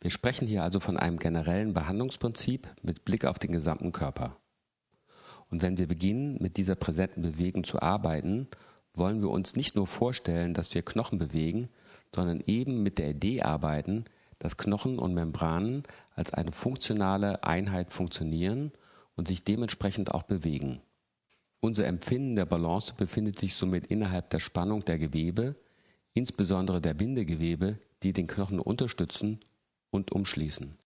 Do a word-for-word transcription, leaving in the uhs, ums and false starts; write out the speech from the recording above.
Wir sprechen hier also von einem generellen Behandlungsprinzip mit Blick auf den gesamten Körper. Und wenn wir beginnen, mit dieser präsenten Bewegung zu arbeiten, wollen wir uns nicht nur vorstellen, dass wir Knochen bewegen, sondern eben mit der Idee arbeiten, dass Knochen und Membranen als eine funktionale Einheit funktionieren und sich dementsprechend auch bewegen. Unser Empfinden der Balance befindet sich somit innerhalb der Spannung der Gewebe, insbesondere der Bindegewebe, die den Knochen unterstützen und umschließen.